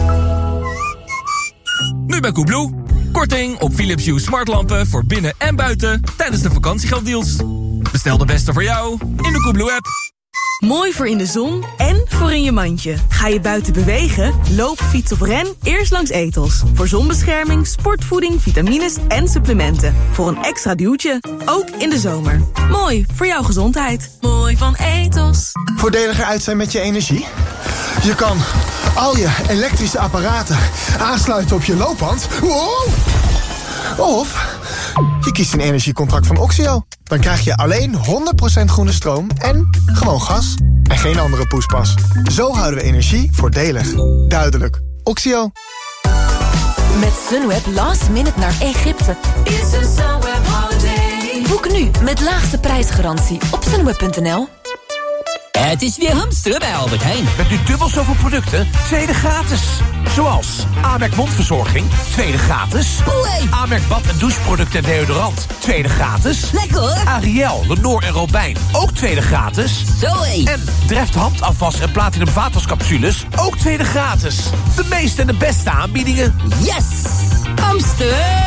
Nu bij Coolblue. Korting op Philips Hue smartlampen voor binnen en buiten tijdens de vakantiegelddeals. Bestel de beste voor jou in de Coolblue-app. Mooi voor in de zon en voor in je mandje. Ga je buiten bewegen? Loop, fiets of ren eerst langs Ethos. Voor zonbescherming, sportvoeding, vitamines en supplementen. Voor een extra duwtje, ook in de zomer. Mooi voor jouw gezondheid. Mooi van Ethos. Voordeliger uit zijn met je energie? Je kan al je elektrische apparaten aansluiten op je loopband. Wow! Of je kiest een energiecontract van Oxio. Dan krijg je alleen 100% groene stroom en gewoon gas. En geen andere poespas. Zo houden we energie voordelig. Duidelijk. Oxio. Met Sunweb last minute naar Egypte. It's a Sunweb holiday. Boek nu met laagste prijsgarantie op sunweb.nl. Het is weer hamsteren bij Albert Heijn. Met nu dubbel zoveel producten, tweede gratis. Zoals Amerk mondverzorging, tweede gratis. Amerk bad- en doucheproducten en deodorant, tweede gratis. Lekker hoor. Ariel, Lenore en Robijn, ook tweede gratis. Zoé. En Dreft handafwas en Platinum vaatwascapsules, ook tweede gratis. De meeste en de beste aanbiedingen. Yes! Hamsteren!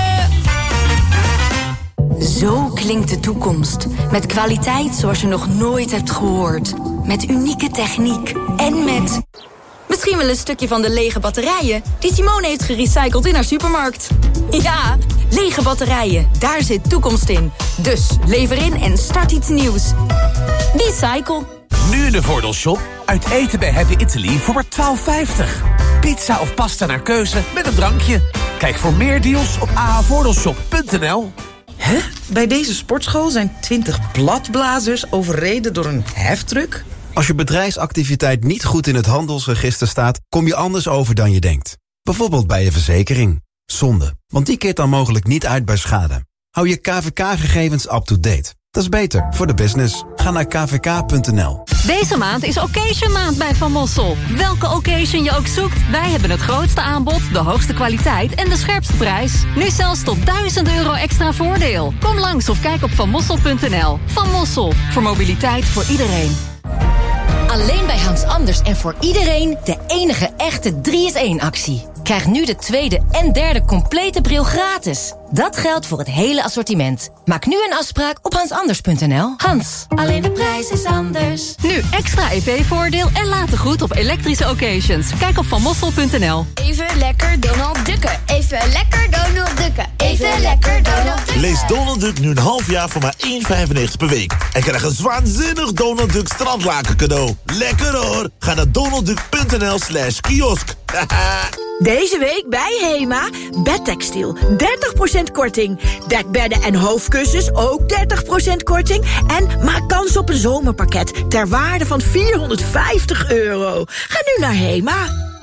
Zo klinkt de toekomst. Met kwaliteit zoals je nog nooit hebt gehoord. Met unieke techniek. En met... misschien wel een stukje van de lege batterijen die Simone heeft gerecycled in haar supermarkt. Ja, lege batterijen. Daar zit toekomst in. Dus lever in en start iets nieuws. Recycle. Nu in de Voordeelshop. Uit eten bij Happy Italy voor maar €12,50. Pizza of pasta naar keuze met een drankje. Kijk voor meer deals op ahvoordeelshop.nl. Hè? Bij deze sportschool zijn 20 bladblazers overreden door een heftruck? Als je bedrijfsactiviteit niet goed in het handelsregister staat, kom je anders over dan je denkt. Bijvoorbeeld bij je verzekering. Zonde, want die keert dan mogelijk niet uit bij schade. Hou je KVK-gegevens up-to-date. Dat is beter voor de business. Ga naar kvk.nl. Deze maand is Occasion maand bij Van Mossel. Welke occasion je ook zoekt, wij hebben het grootste aanbod, de hoogste kwaliteit en de scherpste prijs. Nu zelfs tot €1.000 extra voordeel. Kom langs of kijk op vanmossel.nl. Van Mossel, voor mobiliteit voor iedereen. Alleen bij Hans Anders en voor iedereen de enige echte 3-in-1-actie. Krijg nu de tweede en derde complete bril gratis. Dat geldt voor het hele assortiment. Maak nu een afspraak op hansanders.nl. Hans, alleen de prijs is anders. Nu extra EV-voordeel en later goed op elektrische occasions. Kijk op vanmossel.nl. Even lekker Donald Ducken. Even lekker Donald Ducken. Even lekker Donald Ducken. Lees Donald Duck nu een half jaar voor maar €1,95 per week. En krijg een waanzinnig Donald Duck strandlaken cadeau. Lekker hoor. Ga naar donaldduck.nl/kiosk. Deze week bij Hema, bedtextiel, 30% korting. Dekbedden en hoofdkussens, ook 30% korting. En maak kans op een zomerpakket ter waarde van €450. Ga nu naar Hema.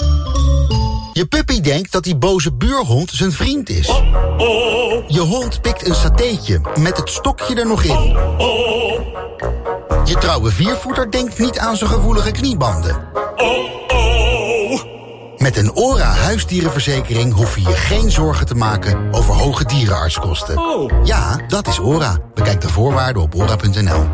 Je puppy denkt dat die boze buurhond zijn vriend is. Je hond pikt een satéetje met het stokje er nog in. Je trouwe viervoeter denkt niet aan zijn gevoelige kniebanden. Met een ORA huisdierenverzekering hoef je je geen zorgen te maken over hoge dierenartskosten. Ja, dat is ORA. Bekijk de voorwaarden op ora.nl.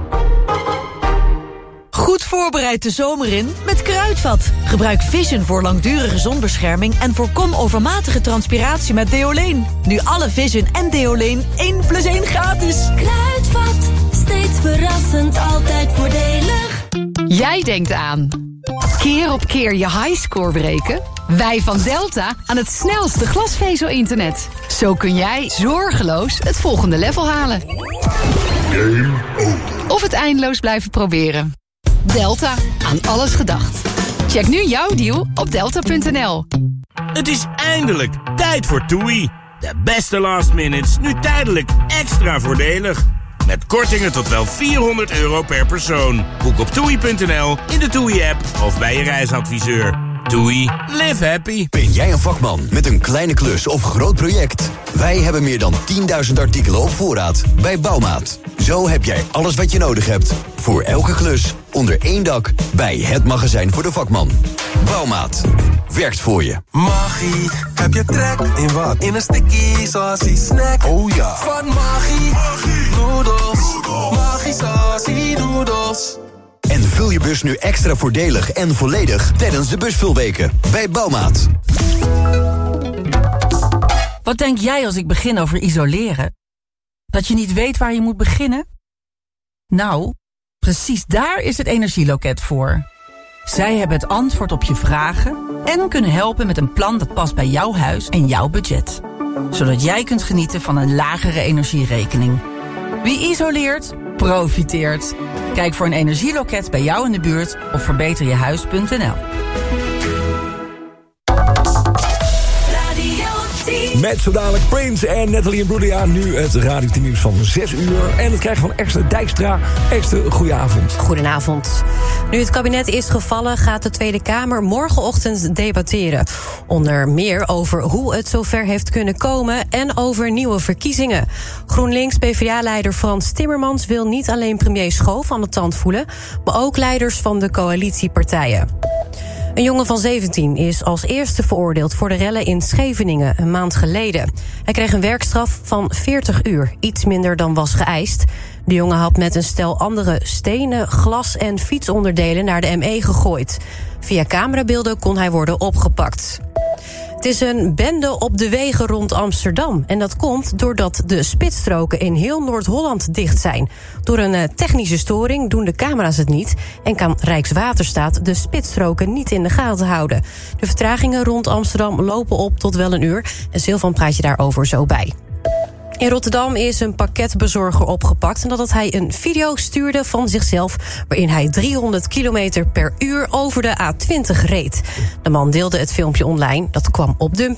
Goed voorbereid de zomer in met Kruidvat. Gebruik Vision voor langdurige zonbescherming en voorkom overmatige transpiratie met Deoleen. Nu alle Vision en Deoleen 1+1 gratis. Kruidvat, steeds verrassend, altijd voordelig. Jij denkt aan keer op keer je highscore breken? Wij van Delta aan het snelste glasvezel-internet. Zo kun jij zorgeloos het volgende level halen. Game over. Of het eindeloos blijven proberen. Delta, aan alles gedacht. Check nu jouw deal op delta.nl. Het is eindelijk tijd voor TUI. De beste last minutes, nu tijdelijk extra voordelig. Met kortingen tot wel €400 per persoon. Boek op TUI.nl, in de TUI-app of bij je reisadviseur. Doei, live happy. Ben jij een vakman met een kleine klus of groot project? Wij hebben meer dan 10.000 artikelen op voorraad bij Bouwmaat. Zo heb jij alles wat je nodig hebt voor elke klus onder één dak bij het magazijn voor de vakman. Bouwmaat. Werkt voor je. Magie, heb je trek in wat? In een sticky saucy snack. Oh ja. Van Magie, noodles. Magie saucy noodles. En vul je bus nu extra voordelig en volledig tijdens de busvulweken bij Bouwmaat. Wat denk jij als ik begin over isoleren? Dat je niet weet waar je moet beginnen? Nou, precies daar is het Energieloket voor. Zij hebben het antwoord op je vragen en kunnen helpen met een plan dat past bij jouw huis en jouw budget. Zodat jij kunt genieten van een lagere energierekening. Wie isoleert, profiteert. Kijk voor een energieloket bij jou in de buurt op verbeterjehuis.nl. Met zo dadelijk Prince en Nathalie Imbruglia. Nu het Radio 10 nieuws van 6 uur. En het krijgen van Esther Dijkstra. Esther, goedenavond. Goedenavond. Nu het kabinet is gevallen, gaat de Tweede Kamer morgenochtend debatteren. Onder meer over hoe het zover heeft kunnen komen en over nieuwe verkiezingen. GroenLinks-PvdA-leider Frans Timmermans wil niet alleen premier Schoof aan de tand voelen, maar ook leiders van de coalitiepartijen. Een jongen van 17 is als eerste veroordeeld voor de rellen in Scheveningen een maand geleden. Hij kreeg een werkstraf van 40 uur, iets minder dan was geëist. De jongen had met een stel andere stenen, glas en fietsonderdelen naar de ME gegooid. Via camerabeelden kon hij worden opgepakt. Het is een bende op de wegen rond Amsterdam. En dat komt doordat de spitsstroken in heel Noord-Holland dicht zijn. Door een technische storing doen de camera's het niet en kan Rijkswaterstaat de spitsstroken niet in de gaten houden. De vertragingen rond Amsterdam lopen op tot wel een uur. En Silvan praat je daarover zo bij. In Rotterdam is een pakketbezorger opgepakt nadat hij een video stuurde van zichzelf waarin hij 300 km per uur over de A20 reed. De man deelde het filmpje online, dat kwam op Dump.